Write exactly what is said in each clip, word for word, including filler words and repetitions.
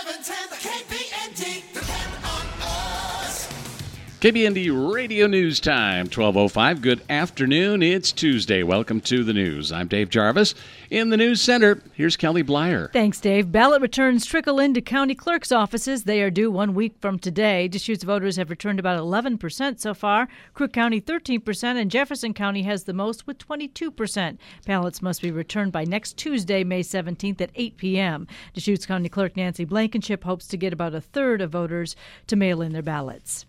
eleven ten K B N D. Depend on us. K B N D Radio News Time, twelve oh five. Good afternoon. It's Tuesday. Welcome to the news. I'm Dave Jarvis. In the news center, here's Kelly Blyer. Thanks, Dave. Ballot returns trickle into county clerk's offices. They are due one week from today. Deschutes voters have returned about eleven percent so far. Crook County, thirteen percent, and Jefferson County has the most with twenty-two percent. Ballots must be returned by next Tuesday, May seventeenth at eight p.m. Deschutes County Clerk Nancy Blankenship hopes to get about a third of voters to mail in their ballots.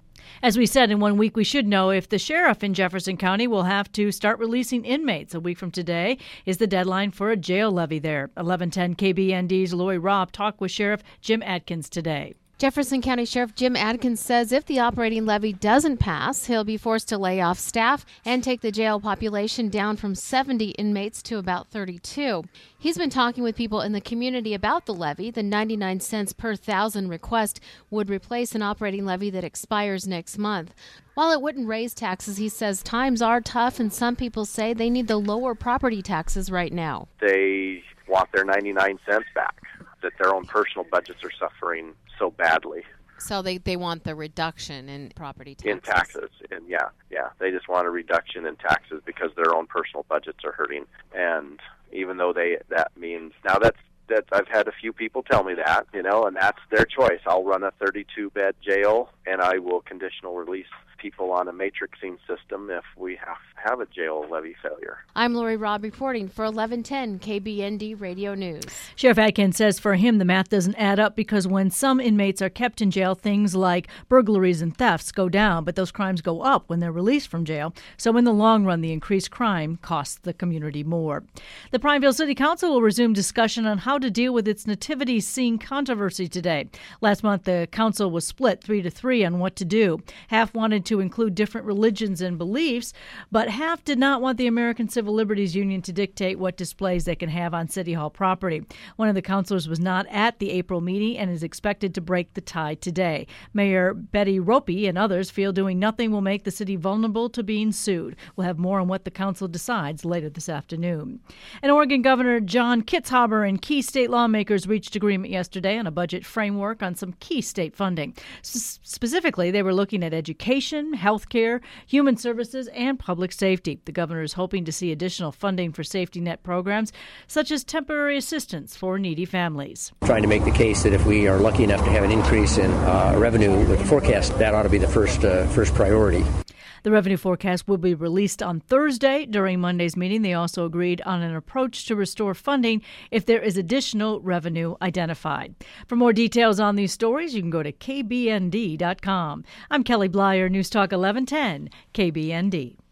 As we said, in one week, we should know if the sheriff in Jefferson County will have to start releasing inmates. A week from today is the deadline for a jail levy there. eleven ten K B N D's Lori Robb talked with Sheriff Jim Adkins today. Jefferson County Sheriff Jim Adkins says if the operating levy doesn't pass, he'll be forced to lay off staff and take the jail population down from seventy inmates to about thirty-two. He's been talking with people in the community about the levy. The ninety-nine cents per thousand request would replace an operating levy that expires next month. While it wouldn't raise taxes, he says times are tough, and some people say they need the lower property taxes right now. They want their ninety-nine cents back, that their own personal budgets are suffering so badly. So they, they want the reduction in property taxes. In taxes, and yeah, yeah. They just want a reduction in taxes because their own personal budgets are hurting. And even though they that means, now that's, that I've had a few people tell me that, you know, and that's their choice. I'll run a thirty-two bed jail, and I will conditional release people on a matrixing system if we have have a jail levy failure. I'm Lori Robb reporting for eleven ten K B N D Radio News. Sheriff Adkins says for him the math doesn't add up because when some inmates are kept in jail, things like burglaries and thefts go down, but those crimes go up when they're released from jail. So in the long run, the increased crime costs the community more. The Prineville City Council will resume discussion on how to deal with its nativity scene controversy today. Last month, the council was split three to three on what to do. Half wanted to include different religions and beliefs, but half did not want the American Civil Liberties Union to dictate what displays they can have on City Hall property. One of the councilors was not at the April meeting and is expected to break the tie today. Mayor Betty Ropey and others feel doing nothing will make the city vulnerable to being sued. We'll have more on what the council decides later this afternoon. And Oregon Governor John Kitzhaber and key state lawmakers reached agreement yesterday on a budget framework on some key state funding. S- specifically, they were looking at education, health care, human services, and public safety. The governor is hoping to see additional funding for safety net programs, such as temporary assistance for needy families. Trying to make the case that if we are lucky enough to have an increase in uh, revenue with the forecast, that ought to be the first uh, first priority. The revenue forecast will be released on Thursday. During Monday's meeting, they also agreed on an approach to restore funding if there is additional revenue identified. For more details on these stories, you can go to K B N D dot com. I'm Kelly Blyer, News Talk eleven ten, K B N D.